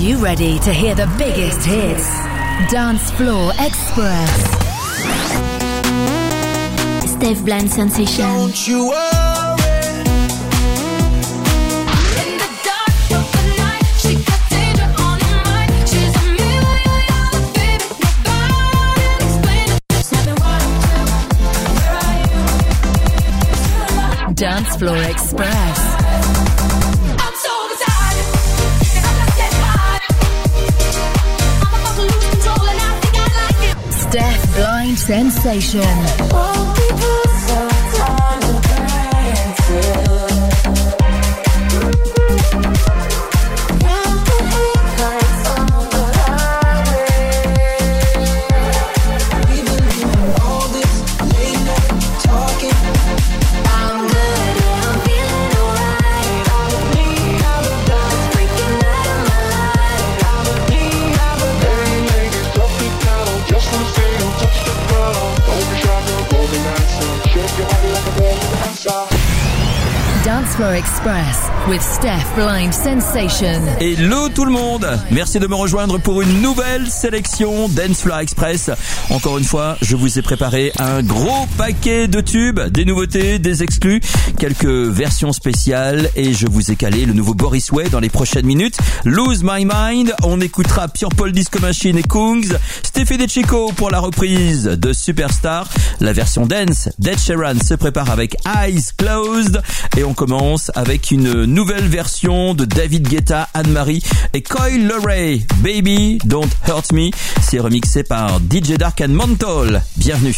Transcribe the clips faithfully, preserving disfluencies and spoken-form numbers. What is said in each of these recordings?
you ready to hear the biggest hits? Dance Floor Express. Steph Blind Sensation. Don't you worry. Dance Floor Express. I'm so excited. I'm not that hot. I'm about to lose control and I think I like it. Steph Blind Sensation. Won't be put some time to dance. Got the headlights on the highway. We've been doing all this late night talking. I'm good, yeah, I'm feeling alright. I'm me, I'm a dog, freaking out of my life. I'm me, I'm a dog. Hey ladies, drop it down, just wanna see you touch the ground. Don't be shy, girl, golden dancer. Shake your body like a golden dancer. Dance Floor Express with Steph Blind Sensation. Hello tout le monde, merci de me rejoindre pour une nouvelle sélection Dance Floor Express. Encore une fois, je vous ai préparé un gros paquet de tubes, des nouveautés, des exclus, quelques versions spéciales et je vous ai calé le nouveau Boris Way dans les prochaines minutes. Lose My Mind, on écoutera Pierre Paul Disco Machine et Kungs, Steffi De Chico pour la reprise de Superstar, la version dance d'Ed Sheeran se prépare avec Eyes Closed et on commence avec une nouvelle version de David Guetta, Anne-Marie et Coil Ray. Baby Don't Hurt Me, c'est remixé par D J Dark and Mental. Bienvenue.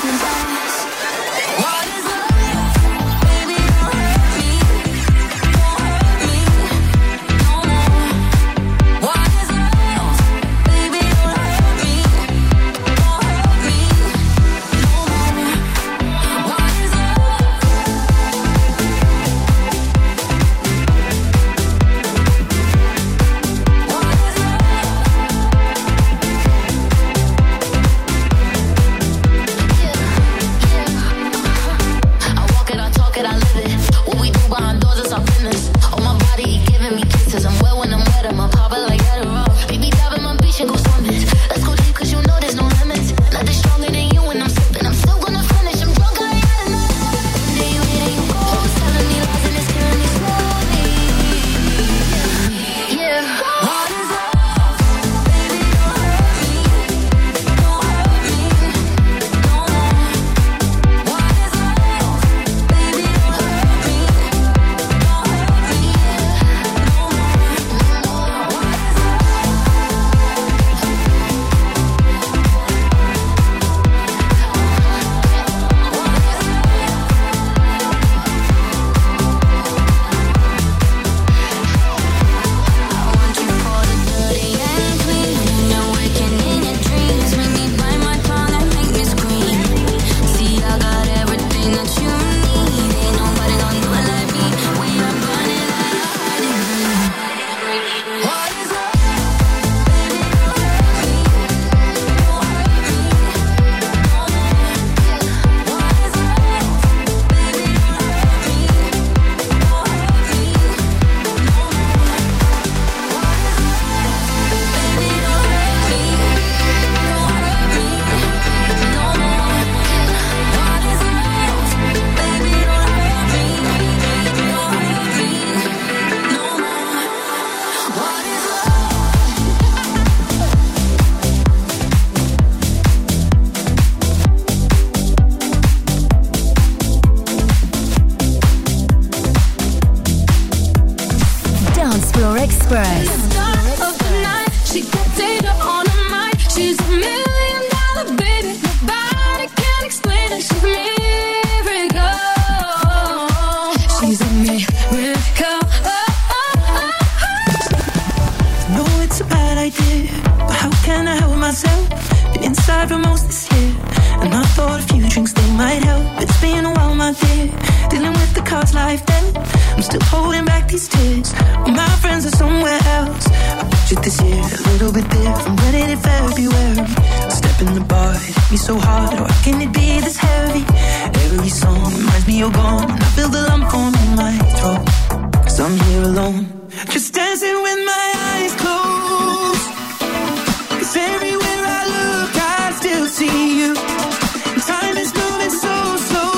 What is love? Baby, don't hurt me. how can I help myself? Been inside for most this year, and I thought a few drinks they might help. It's been a while, my dear, dealing with the cards life dealt. I'm still holding back these tears. All my friends are somewhere else. I pictured this year a little bit different. When it in February, I step in the bar, it hit me so hard. Why can it be this heavy? Every song reminds me you're gone, and I feel the lump form in my throat. Cause I'm here alone, just dancing with my eyes closed. Cause everywhere I look I still see you. Time is moving so slow,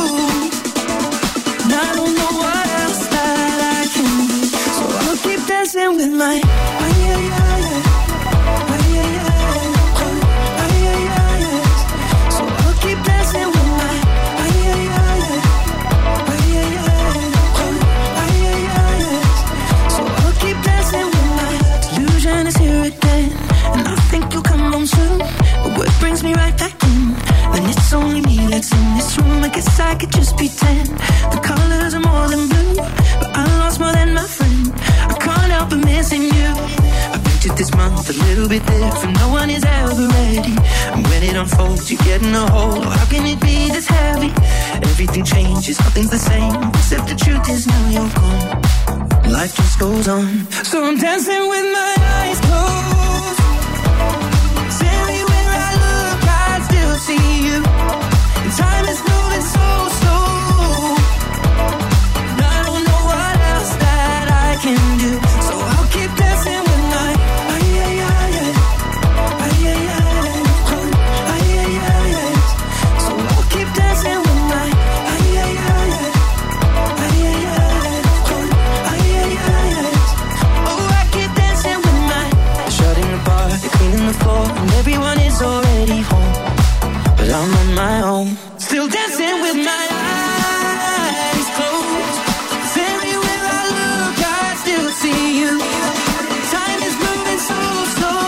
and I don't know what else that I can do. So I'll keep dancing with my ay, ay, ay, ay. Ay, ay, ay, ay, ay, ay, ay. So I'll keep dancing with my ay, ay, ay, ay. Ay, ay, ay, ay, ay, ay, ay. So I'll keep dancing with my delusion is here again, and I think you'll come home soon. But what brings me right back in? Then it's only me that's in this room. I guess I could just pretend the colors are more than blue, but I lost more than my friend. I can't help but missing you. I pictured this month a little bit different. No one is ever ready, and when it unfolds you get in a hole. How can it be this heavy? Everything changes, nothing's the same, except the truth is now you're gone. Life just goes on, so I'm dancing with my eyes closed. Everywhere I look I still see you. And time is moving so slow, and I don't know what else that I can do. So I'll keep dancing with my ay, ay, ay, ay. Ay, ay, ay, ay, ay, ay, ay. So I'll keep dancing with my ay, ay, ay, ay. Ay, ay, ay, ay, ay, ay, ay. Oh, I keep dancing with my shutting the bar, they're cleaning the floor, and everyone is already home, but I'm on my own, still dancing with my eyes closed. 'Cause everywhere I look I still see you. Time is moving so slow,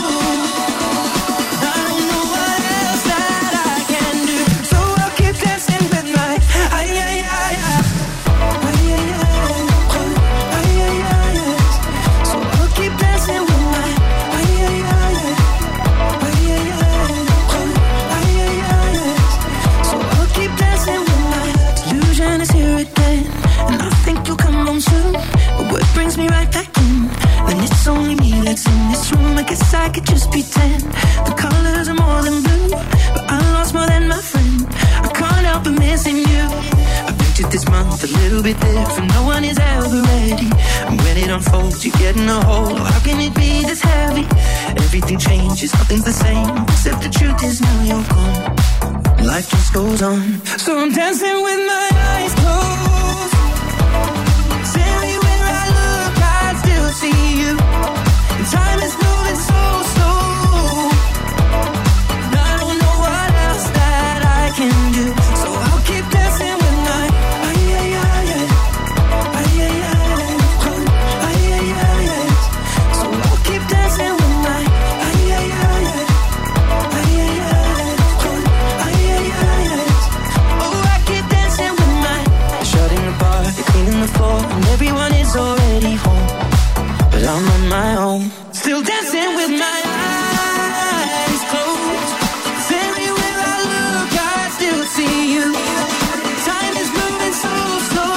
I don't know what else that I can do. So I'll keep dancing with my ay, ay, ay, ay. Ay, ay, ay, ay, ay, ay, ay. So I'll keep dancing with my ay, ay, ay, ay. Ay, ay, ay, ay, ay, ay, ay. So I'll keep dancing with my delusion is here again, and I think you'll come home soon. But what brings me right back in? Then it's only me that's in this room. I guess I could just pretend the colors are more than blue, but I lost more than my friend. I can't help but missing you. I pictured this month a little bit different. No one is ever ready, and when it unfolds you get in a hole. How can it be this heavy? Everything changes, nothing's the same, except the truth is now you're gone. Life just goes on, so I'm dancing with my eyes closed. 'Cause everywhere I look I still see you. And time is moving so slow, and I don't know what else that I can do. So I'll keep dancing with my ay, ay, ay, ay. Ay, ay, ay, ay, ay, ay, ay. So I'll keep dancing with my ay, ay, ay, ay. Ay, ay, ay, ay, ay, ay, ay. Oh, I keep dancing with my shutting the bar, they're cleaning the floor, and everyone is already home, but I'm on my own, still dancing with my eyes closed. 'Cause everywhere I look I still see you. Time is moving so slow,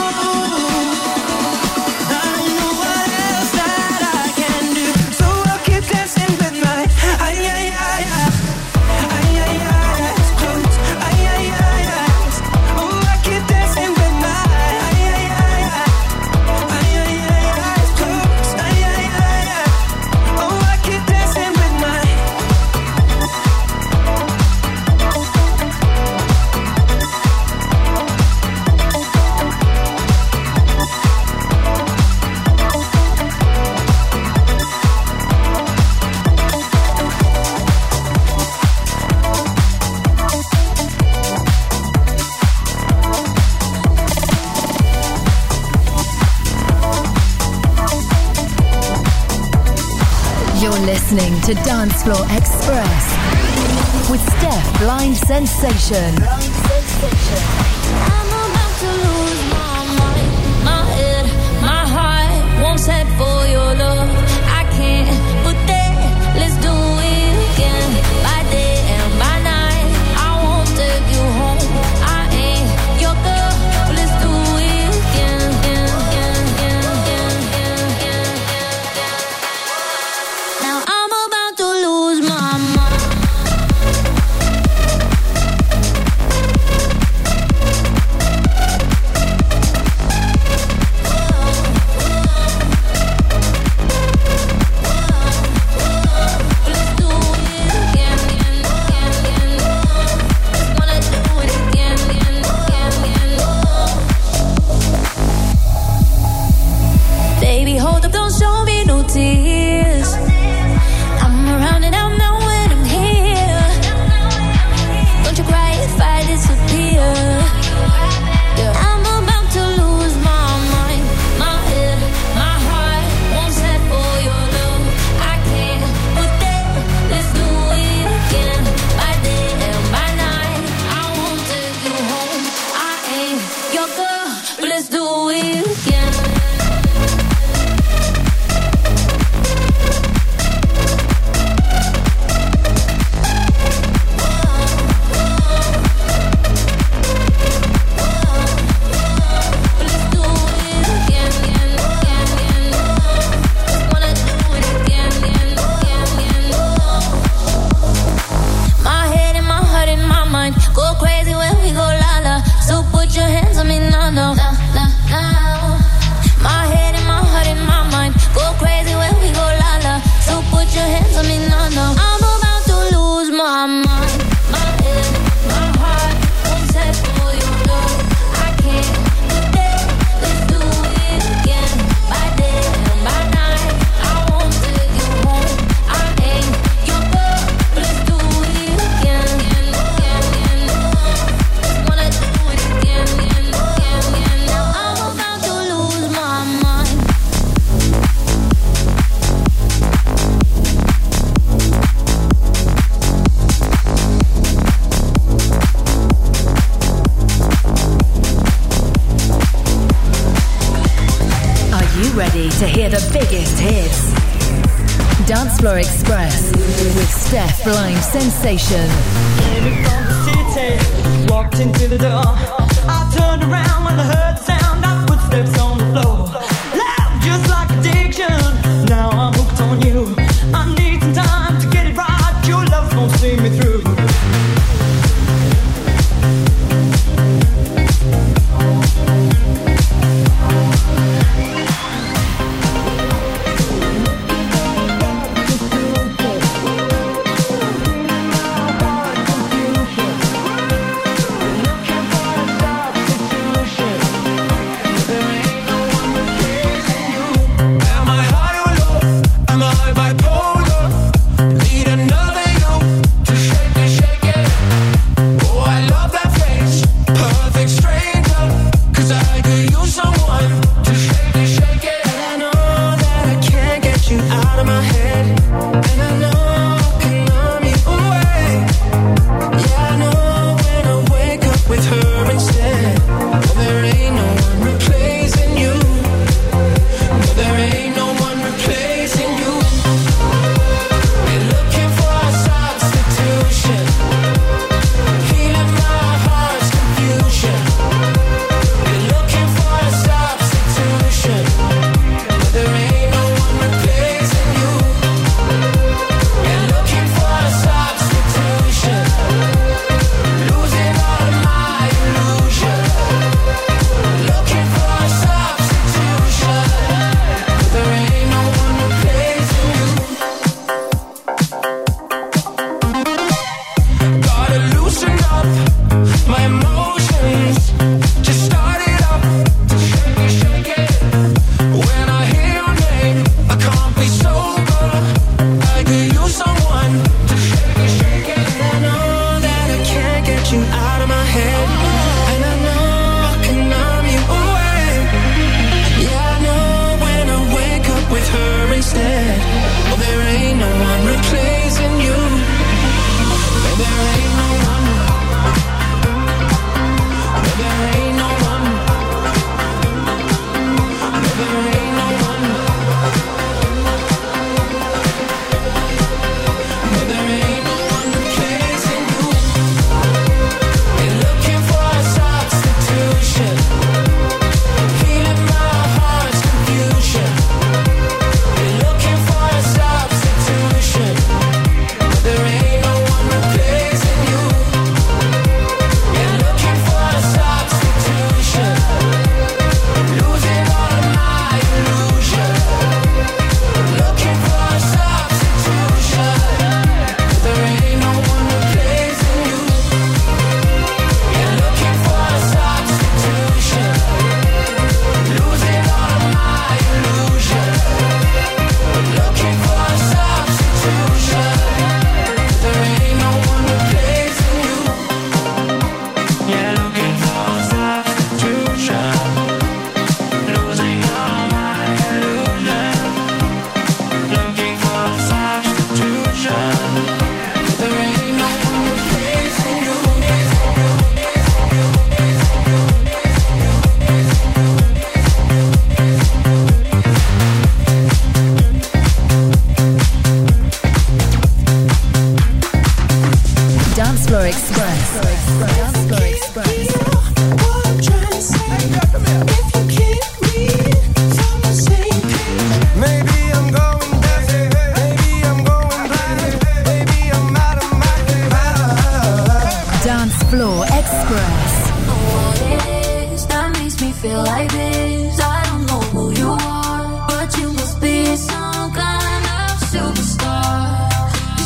I don't know what else that I can do. So I'll keep dancing with my ay, ay, ay, ay. Ay, ay, ay, eyes closed. Ay, ay, ay, eyes. Oh, I keep dancing with my ay, ay, ay, ay. Ay, ay, ay, eyes closed. Ay, ay, ay, ay. Oh, I keep dancing with my You're listening to Dance Floor Express with Steph Blind Sensation. I'm about to lose my mind, my head, my heart won't set for your love. I can't put that, let's do Now I'm about to lose my mind. Let's do it again, again, again, again. Just wanna do it again, again, again, again. Baby, hold up, don't show me no tears. I'm around and I'm not when I'm here. Don't you cry if I disappear. Yeah. I'm about to lose my mind. My head, my heart won't set for your love. I can't put that. Let's do it again. By day and by night, I won't take you home. I ain't your girl, but let's do it again. Let's do it again, again, again, again. Just wanna do it again, again, again, again. My head and my heart and my mind go crazy when we go la la. So put your hands on me now, now, now, now, now. My head and my heart and my mind go crazy when we go la la. So put your hands on me now, now. I'm about to lose my mind. My head, my heart won't set for your love. I can't do that. Let's do it again. By day and by night, I won't take you home. I ain't your girl, but let's do it again, again, again, again. Just wanna do it again, again, again, again. Now I'm about to lose my mind. Are you ready to hear the biggest hits? Dance Floor Express with Steph Blind Sensation. Came from the city, walked into the door. I turned around when I heard the sound of footsteps on the floor. Love just like addiction, now I'm hooked on you. I need some time to get it right, your love won't see me through. There ain't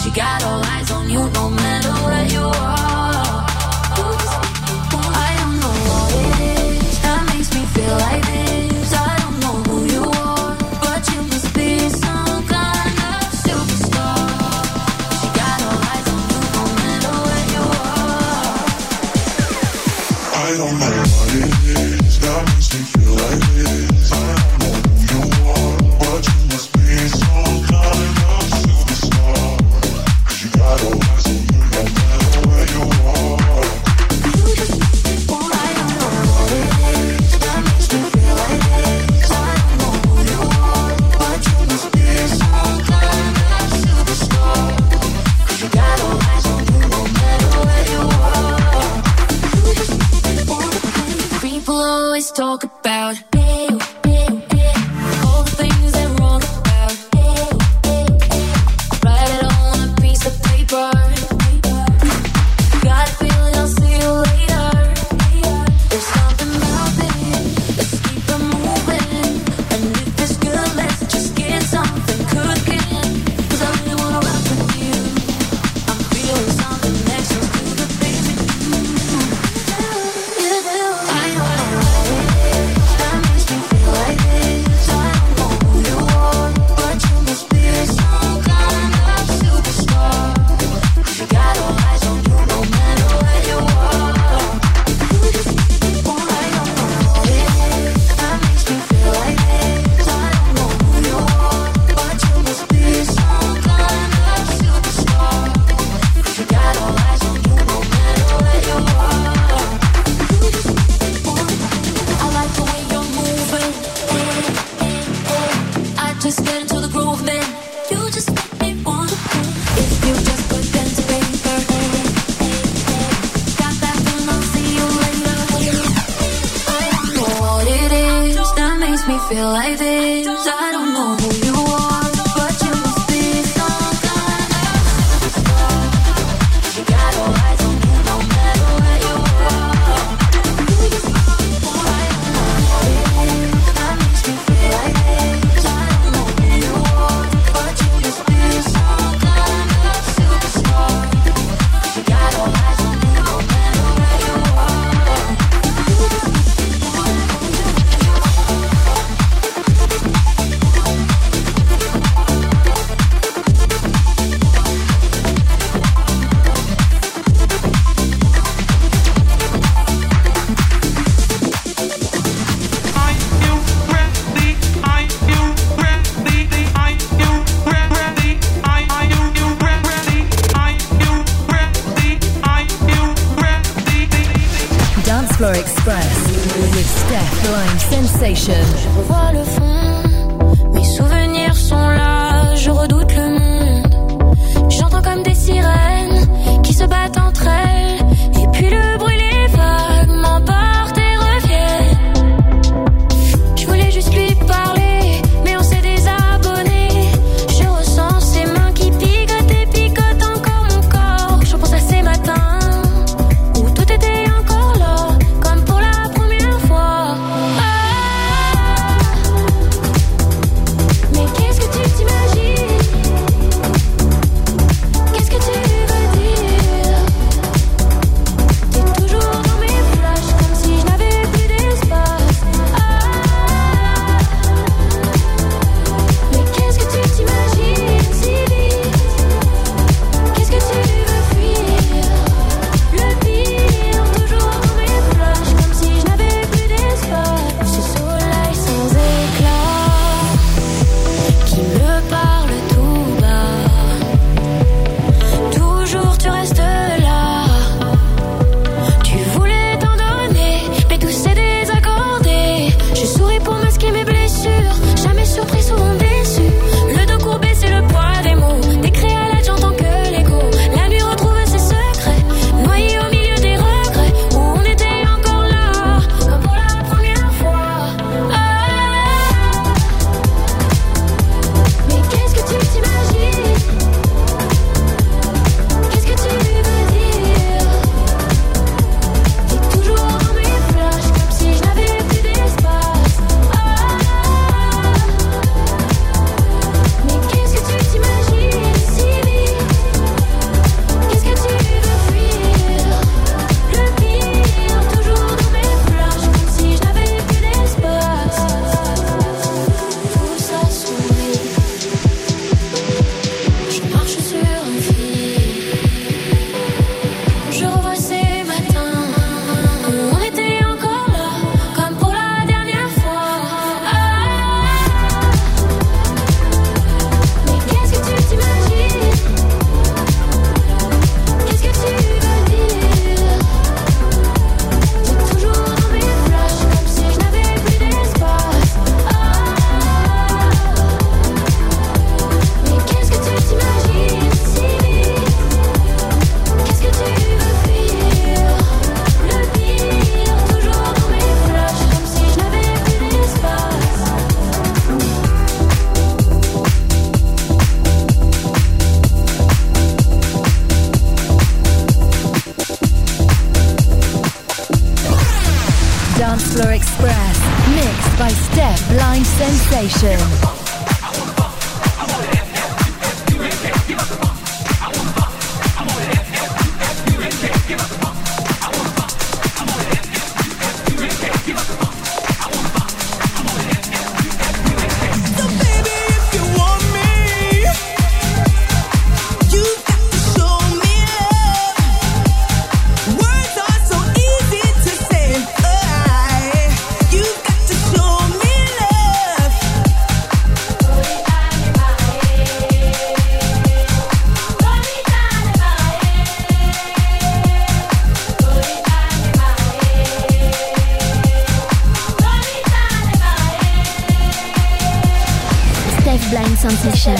She got all eyes on you no matter where you are. I don't know what it is that makes me feel like this. I don't know who you are, but you must be some kind of superstar. She got all eyes on you no matter where you are. I don't know what it is that makes me feel like this. I don't know who you are, but you must be some kind of superstar. 'Cause you got all eyes on you no matter where you are. I don't know what it is that makes me feel like this. I don't know who you are, but you must be some kind of superstar. 'Cause you got all eyes on you no matter where you are. People always talk about all the things they're wrong about. Write it on a piece of paper. Got a feeling I'll see you later. There's something about it. Let's keep it moving. And if it's good, let's just get something cooking. 'Cause I really wanna rock with you. I'm feeling something extra to the things we do. You do. I don't know what it is that makes me feel like this. I don't know who you are, but you must be some kind of superstar. 'Cause you got all eyes on you no matter where you are. I don't know what it is that makes me feel like this. I don't know who you are, but you must be some kind of superstar. 'Cause you got all eyes on you no matter where you are. I like the way you're moving. I just get into the groove, man. You just make me wanna move. If you just put pen to paper, got that feeling I'll see you later. I don't know what it is that makes me feel like this. I don't know who you are, but you must be some kind of superstar. You got all eyes on you no matter where you are. I don't know what it is that makes me feel like this. I don't know who you are, but you must be some kind of superstar. You got all eyes on you no matter where you are. Are you ready? Are you ready? Are you ready? Are you ready? Are you ready? Are you ready? Dance Floor Express with Steph Blind Sensation. Je revois le fond, mes souvenirs sont là, je redoute le monde. J'entends comme des sirènes qui se battent entre elles, et puis le bruit, les vagues m'emportent et reviennent. Je voulais juste lui parler, mais on s'est désabonné. Je ressens ses mains qui picotent et picotent encore mon corps. Je pense à ces matins où tout était encore là, comme pour la première fois. Ah, Express, mixed by Steph Blind Sensation. Blind Sensation.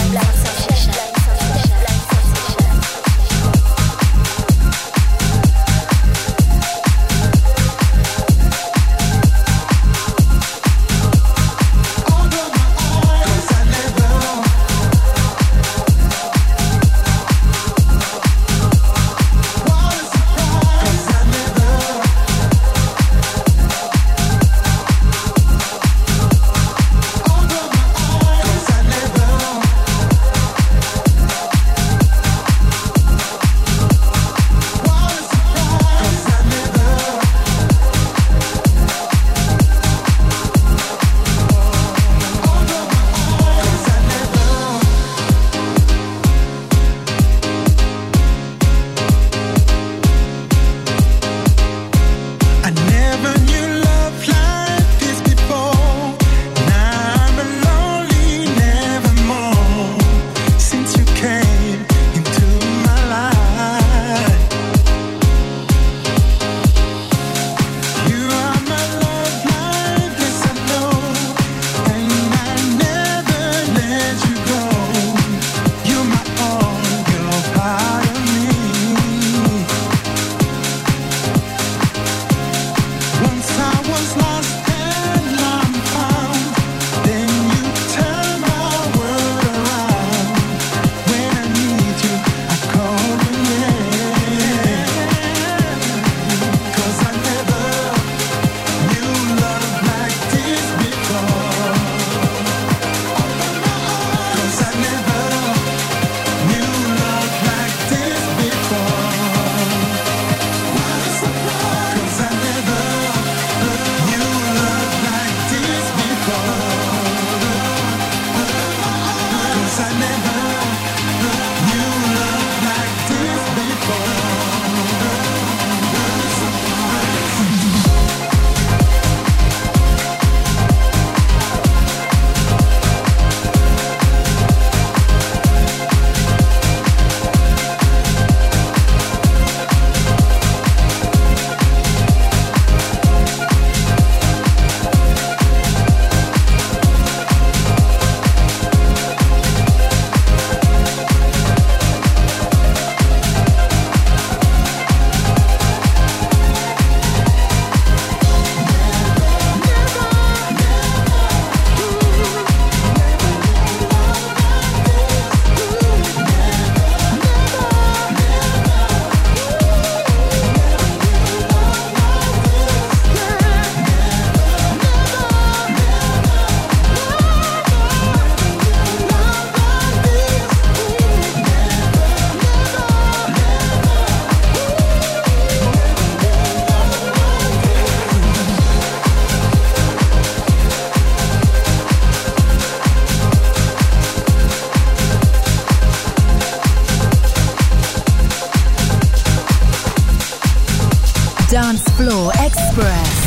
Dance Floor Express.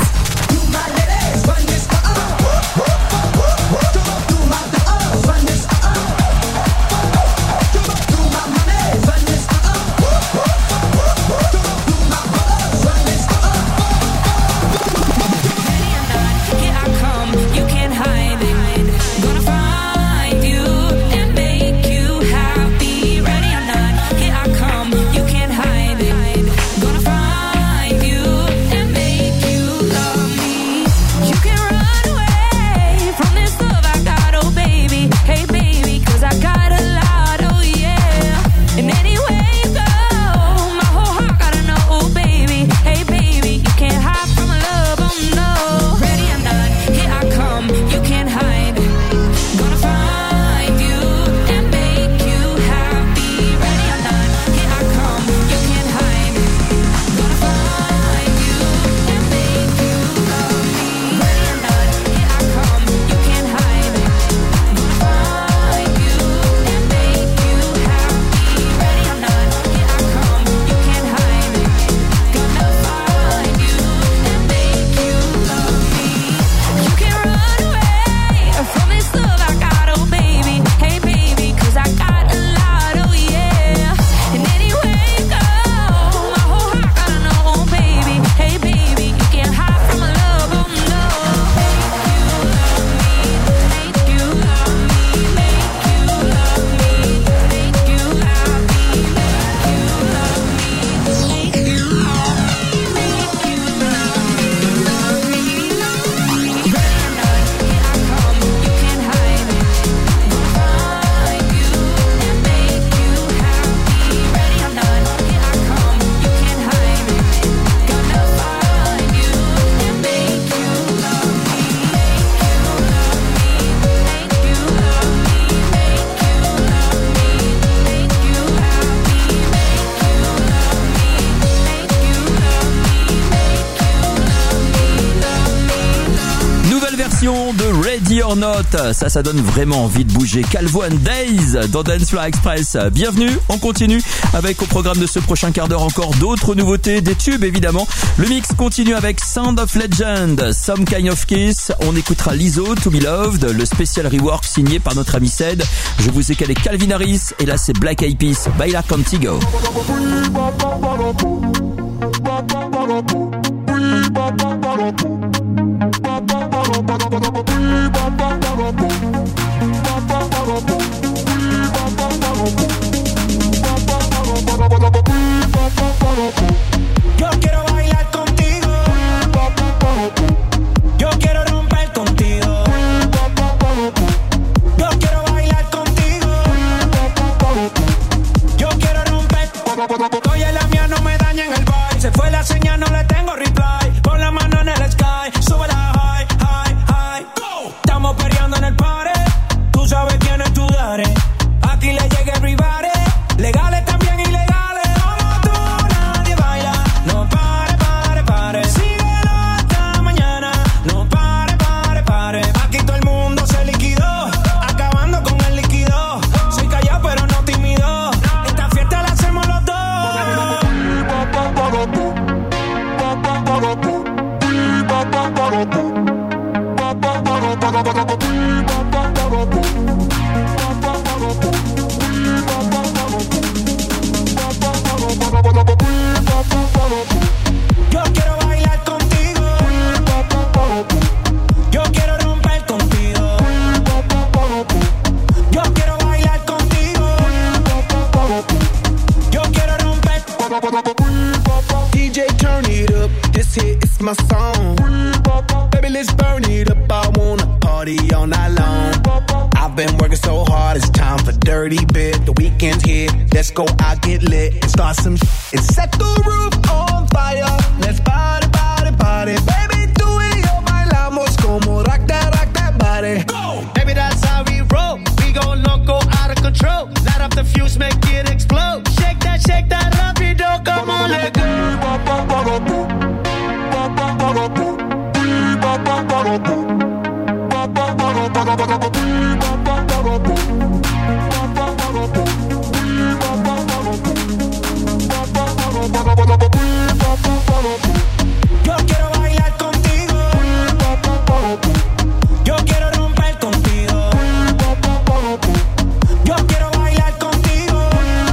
Gonna find you and make you love. or Not. Ça, ça donne vraiment envie de bouger. Calvo and Days dans Dance Floor Express. Bienvenue, on continue avec au programme de ce prochain quart d'heure encore d'autres nouveautés, des tubes évidemment. Le mix continue avec Sound of Legend, Some Kind of Kiss. On écoutera Lizzo, To Be Loved, le spécial rework signé par notre ami Ced. Je vous ai calé Calvin Harris et là c'est Black Eyed Peas, Baila Contigo. Yo quiero bailar contigo. Yo quiero romper contigo. Yo quiero bailar contigo. Yo quiero romper. Estoy en la mía, no me dañen el vibe. Se fue la señal, no le tengo reply. Pon la mano en el sky, sube la high, high, high. Go. Estamos peleando en el party. Tú sabes quién es tu daddy. Aquí le llega everybody. Legales también ilegales. Como tú nadie baila. No pare, pare, pare. Síguelo hasta mañana. No pare, pare, pare. Aquí todo el mundo se liquidó. Acabando con el líquido. Soy callado pero no tímido. Esta fiesta la hacemos los dos. Yo quiero bailar contigo. Yo quiero romper contigo. Yo quiero bailar contigo. Yo quiero romper. D J turn it up, this hit is my song. Baby let's burn it up, I wanna party all night long. I've been working so hard, it's time for dirty bit. The weekend's here, let's go out, get lit and start some shit and set the roof on fire. Let's party, party, party. Baby, tú y yo bailamos como rock that, rock that body. Go! Baby, that's how we roll. We go loco, out of control. Light up the fuse, make it explode. Shake that, shake that, rapido, come on, let go. Yo quiero bailar contigo. Yo quiero romper contigo. Yo quiero bailar contigo.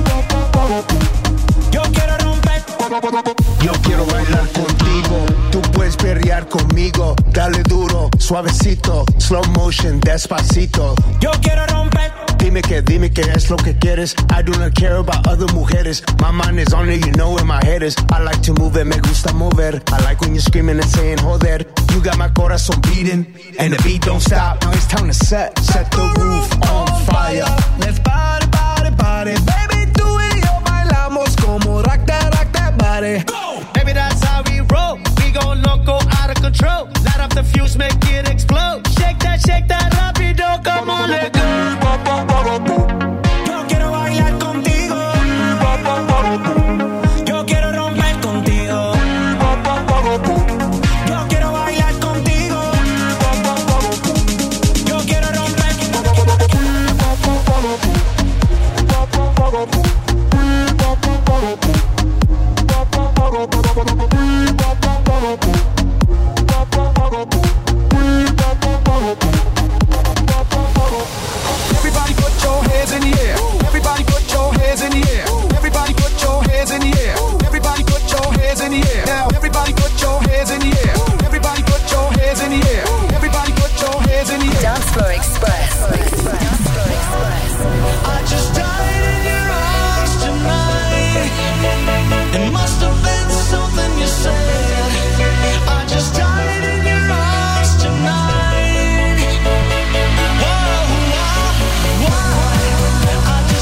Yo quiero romper. Yo quiero bailar contigo, tú puedes perrear conmigo. Dale duro, suavecito, slow motion, despacito. Yo quiero romper. Dime que, dime que es lo que quieres. I do not care about other mujeres. My mind is on it, you know where my head is. I like to move it, me gusta mover. I like when you're screaming and saying joder. You got my corazón beating, and the beat don't stop. Now it's time to set, set the roof on fire. Let's party, party, party. Baby, tú y yo bailamos como rock that, rock that body. Go! Baby, that's how we roll. We go loco, out of control. Light up the fuse, make it explode. Shake that, shake that, rapido, come on, let go. Yo quiero bailar contigo. Yo quiero romper contigo. Yo quiero bailar contigo. Yo quiero romper. Everybody put your hands in the air. Everybody put your hands in the air. Everybody put your hands in the air. Everybody put your hands in the air. Now everybody put your hands in the air. Everybody put your hands in the air. Everybody put your hands in the air. Dance Floor Express. Dance Floor Express. I just died in your arms tonight. It must have been something you said. I just died in your arms tonight. Whoa, whoa, whoa. I just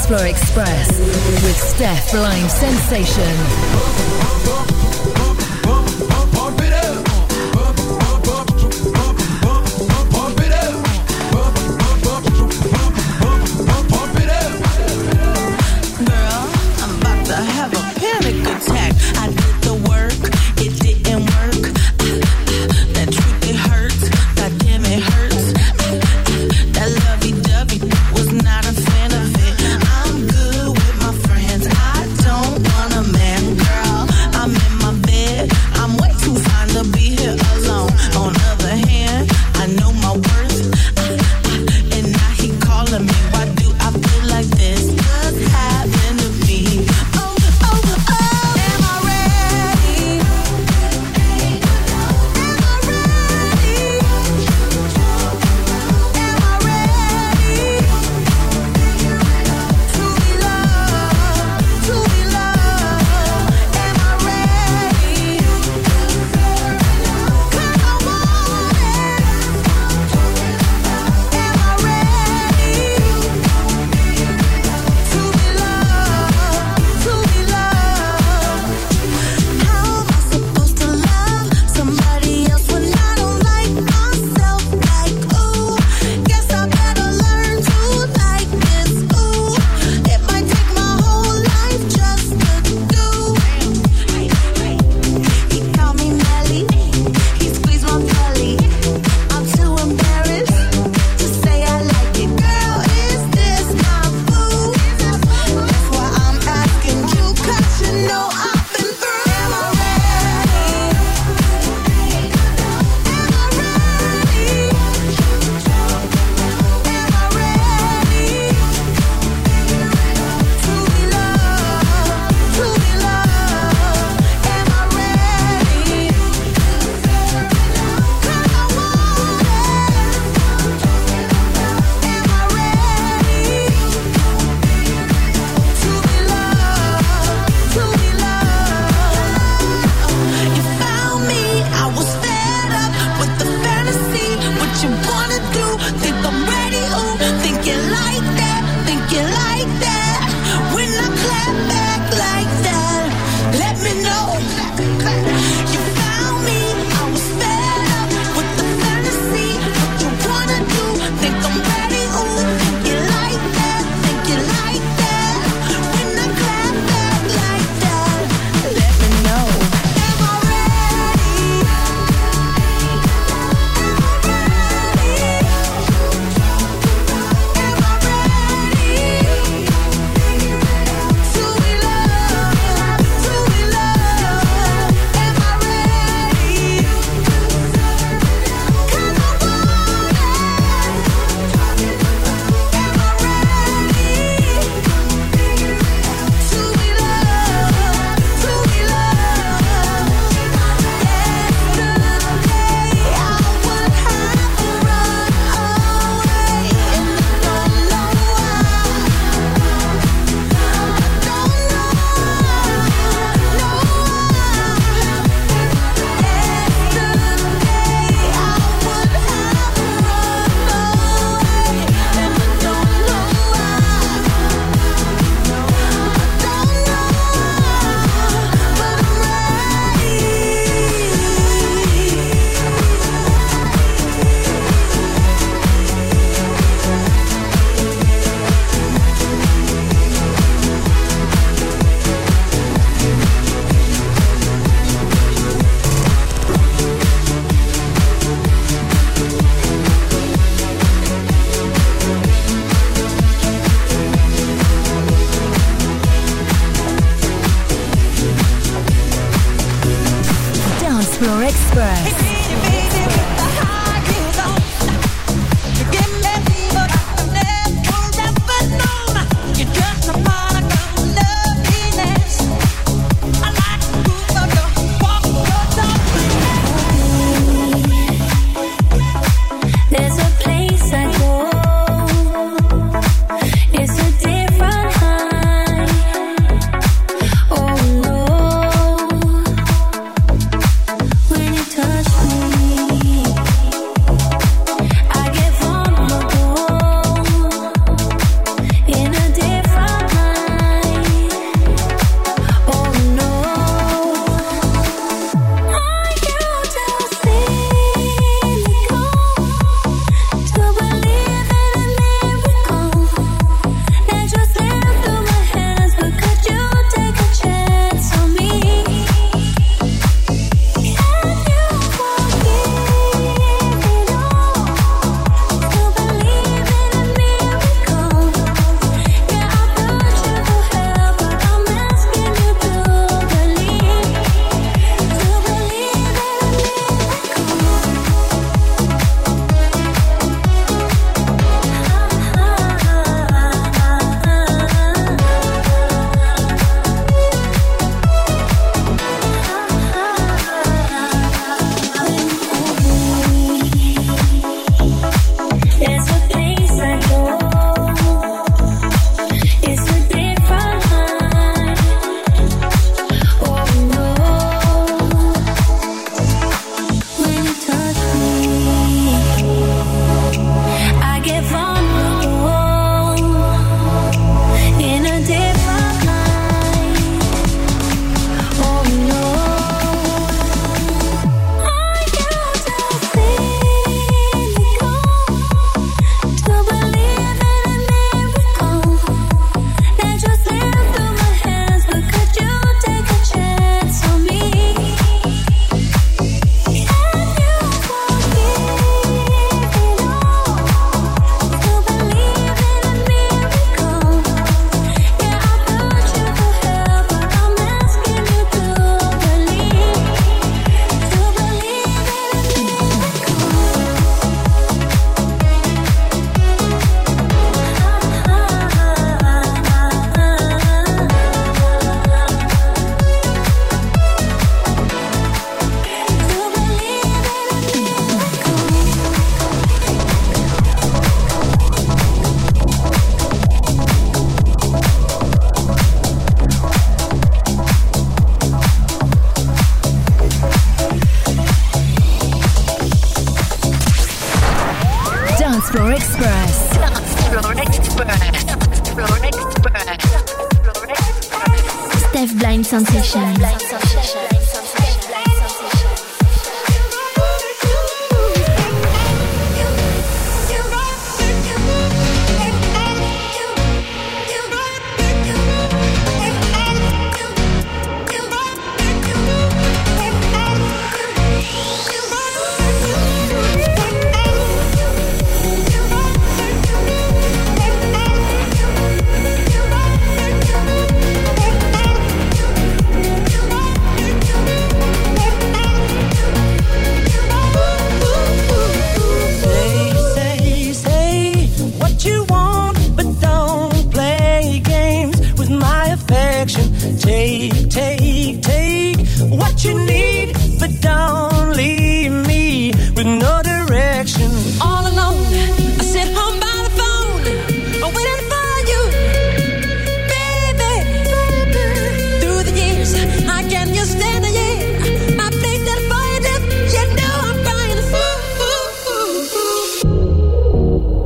Floor Express with Steph Blind Sensation. Floor Express. Touch me. Sensation. Blind sensation. Blind sensation. Blind sensation. Take, take, take what you need, but don't leave me with no direction. All alone, I sit home by the phone, I'm waiting for you, baby. Through the years, I can just stand a year. My place that avoided, you know I'm crying. Ooh, ooh, ooh, ooh.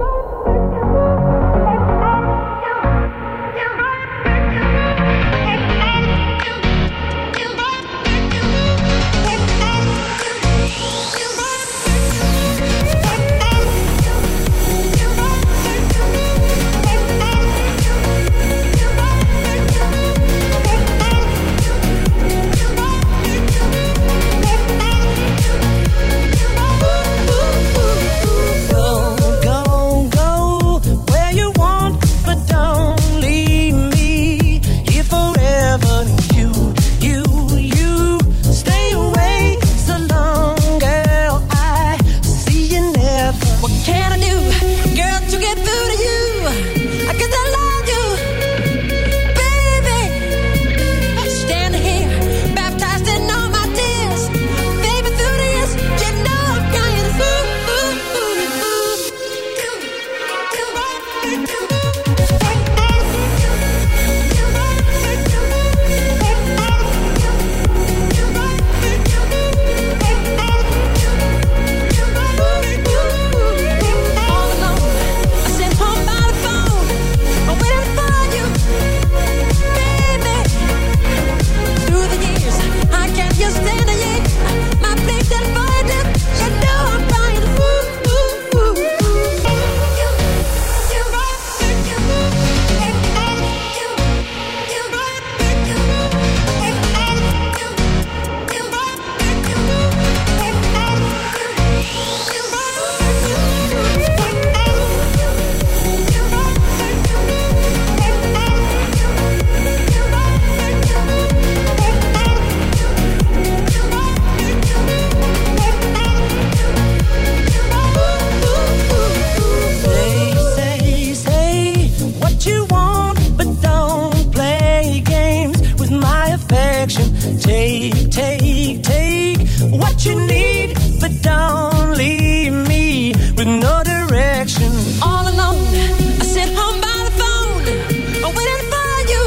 Take, take, take what you need, but don't leave me with no direction. All alone, I sit home by the phone, I'm waiting for you,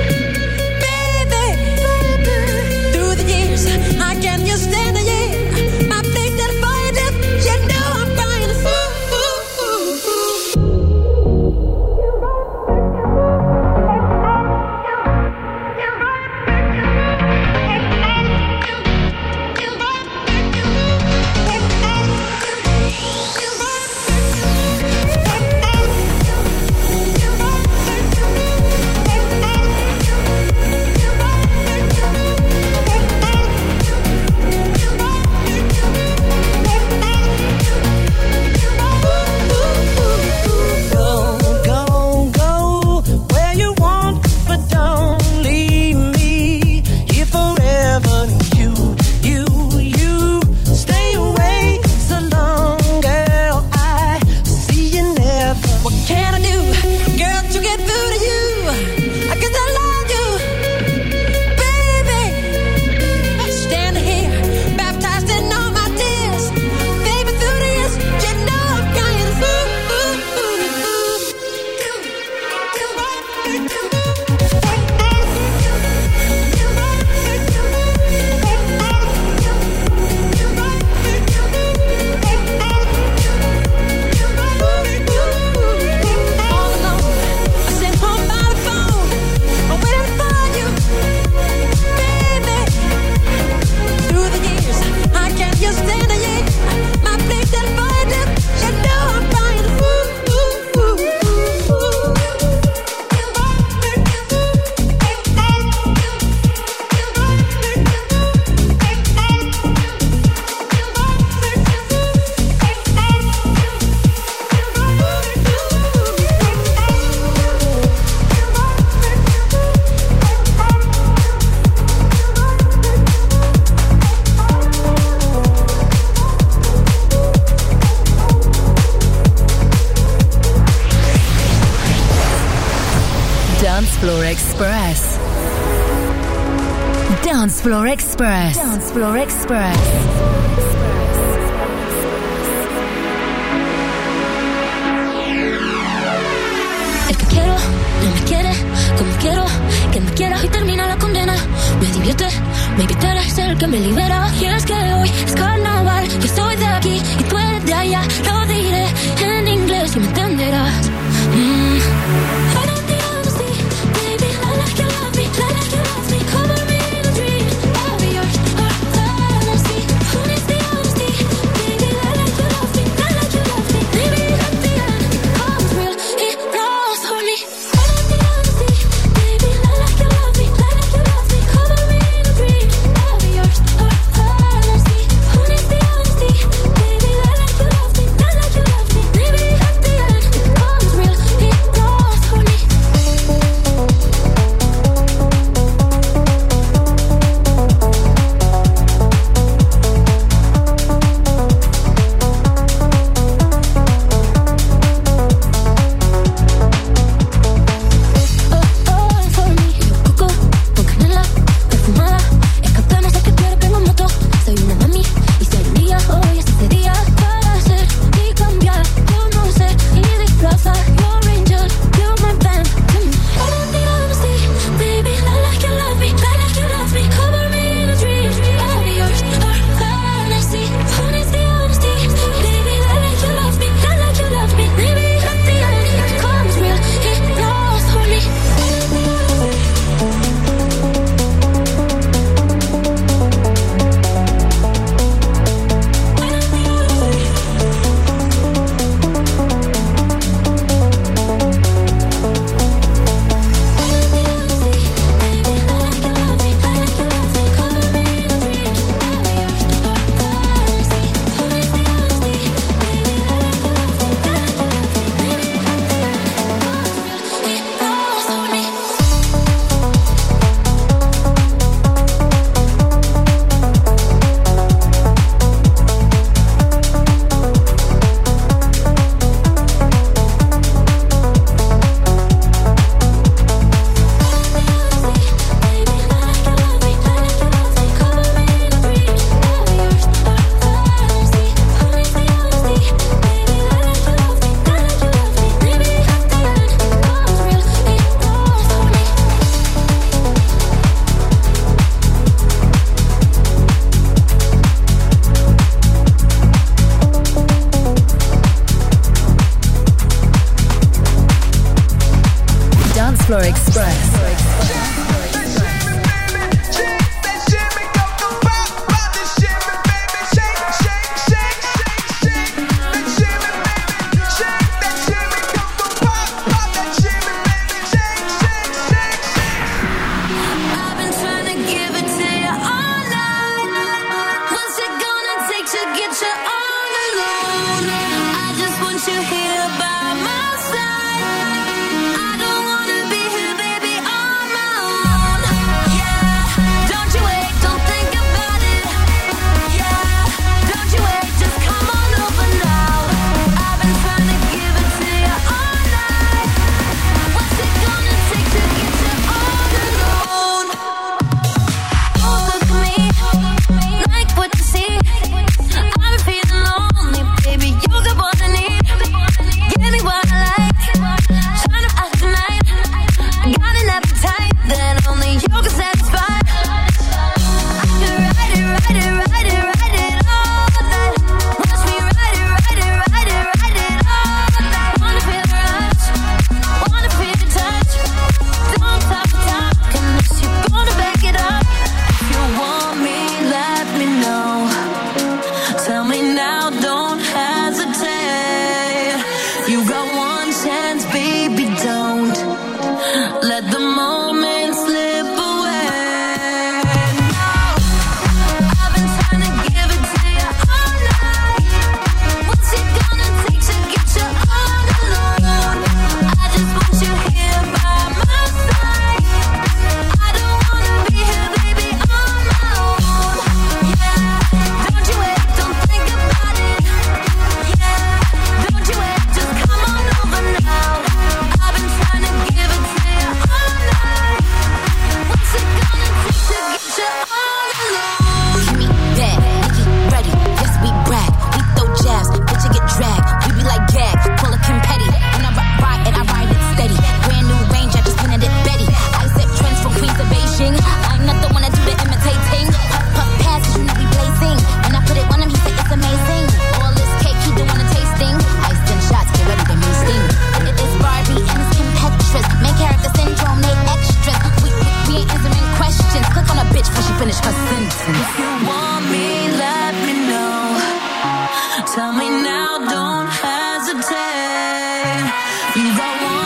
baby. Through the years, I can just stand a year. My place that avoided, you know I'm crying. Ooh, ooh, ooh, ooh. All alone, I sit home by Dance Floor Express. Dance Floor Express. Dance Floor Express. El que quiero no me quiere como quiero que me quiera y termina la condena. Me divierte, maybe tú eres el que me libera. Y es que hoy es carnaval, yo soy de aquí y tú eres de allá. Lo diré en inglés y me entenderás. Mm. I don't need honesty, baby, I like you love me, I like you love me. Cover me in a dream, I'll be yours, or fantasy. Who needs the honesty, baby, I like you love me, I like you love me. Maybe at the end it becomes real, it grows for me. I don't need honesty, baby, I like you love me, I like you love me. Cover me in a dream, I'll be yours, or fantasy. Who needs the honesty, baby, I like you love me, I like you love me. Maybe at the end it becomes real, it grows for me. Oh, oh, for me. Coco, con canela, perfumada. Escapemos de que quiero que me moto. Soy una mami y si hay un día, hoy es ese día para hacer y cambiar, conocer y disfrazar. Your angel, you're my band. Mm. I don't need honesty, baby, I like you love me, I like you love me. Cover me in a dream, I'll be yours, or fantasy. Who needs the honesty, baby, I like you love me, I like you love me. Maybe at the end it becomes real, it grows for me. Dance Floor Express. I've been trying to give it to you all night. What's it gonna take to get you all alone? I just want you here by my side. I don't wanna be here, baby, on my own.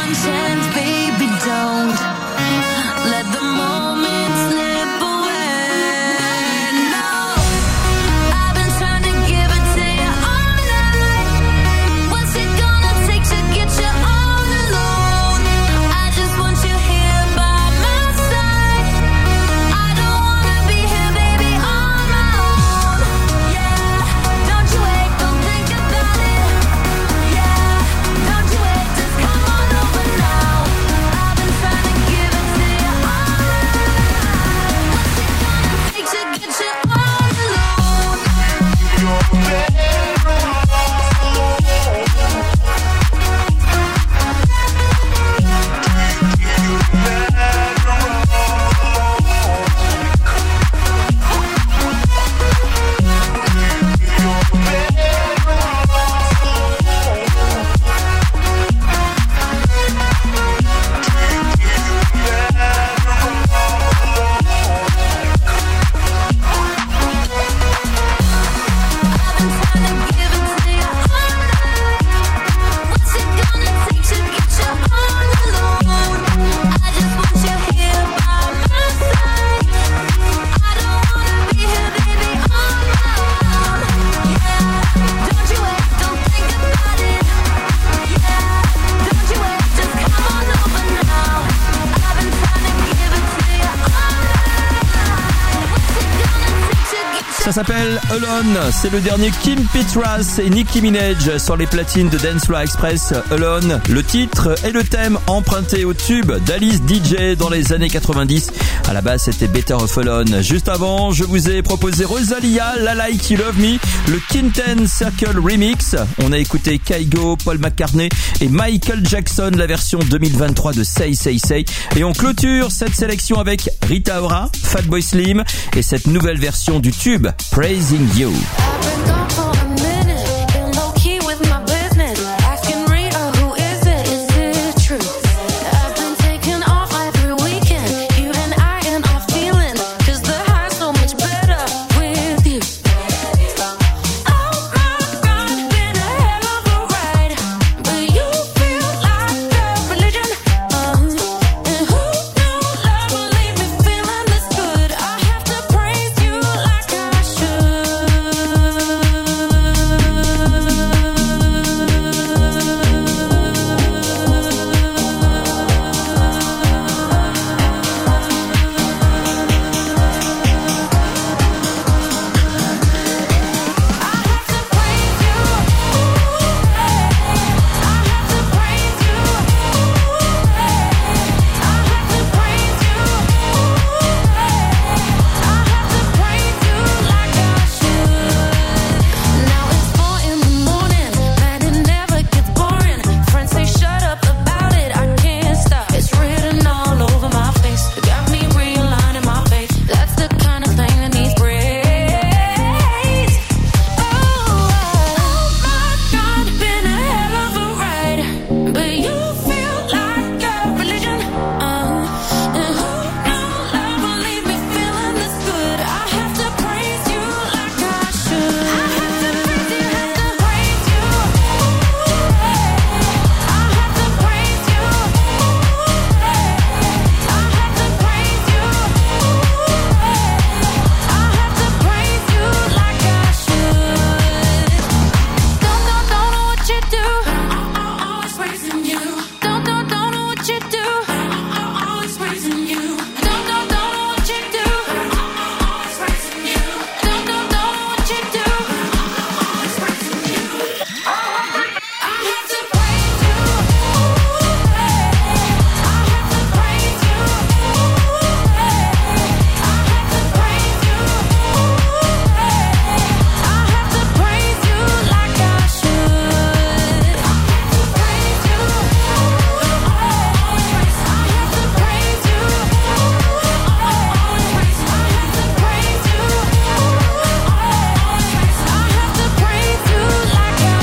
one chance, baby, don't let the moment slip away. No, I've been trying to give it to you all night. What's it gonna take to get you all alone? I just want you here by my side. I don't wanna be here, baby, on my own. Yeah, don't you wait, don't think about it. Yeah, don't you wait, just come on over now. I've been trying to give it to you all night. What's it gonna take to get you all alone? Ça s'appelle Alone, c'est le dernier Kim Petras et Nicki Minaj sur les platines de Dance Floor Express. Alone, le titre et le thème emprunté au tube d'Alice D J dans les années quatre-vingt-dix. À la base, c'était Better Off Alone. Juste avant, je vous ai proposé Rosalia, La Like You Love Me, le Kinten Circle Remix. On a écouté Kygo, Paul McCartney et Michael Jackson, la version deux mille vingt-trois de Say Say Say. Et on clôture cette sélection avec Rita Ora, Fatboy Slim et cette nouvelle version du tube Praising You. I've been gone for a minute, been low key with my business. Asking Rita, who is it? Is it true? I've been taking off every weekend. You and I and our feeling, 'cause the high's so much better with you. Oh my God, been a hell of a ride, but you feel like a religion. Uh, and who knew love would leave me feeling this good? I have to praise you like I should. Now it's four in the morning, and it never gets boring. Friends say shut up about it, I can't stop. It's written all over my face, got me realigning my faith. That's the kind of thing that needs praise. Oh, oh my God, been a hell of a ride, but you feel like a religion. Uh, and who knew love would leave me feeling this good? I have to praise you like I should. I have to praise you, have to praise you. I have to praise you. I have to praise you. I have to praise you like I should. Don't, don't, don't know what you do. Always praising you. Don't, don't, don't know what you do. Always praising you. Don't, don't, don't know what you do. Always praising you. Don't, don't, don't know what you do. Always praising you. I have to praise you. I have to praise you. I have to praise you. I have to praise you like I should. I have to praise you. Always praise. I have to praise you. Always praise. I have to praise you. Always praise. I have to praise you like I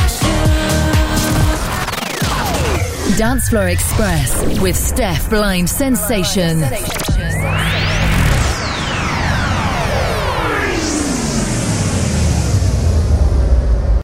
should. Dance Floor Express with Steph Blind Sensation.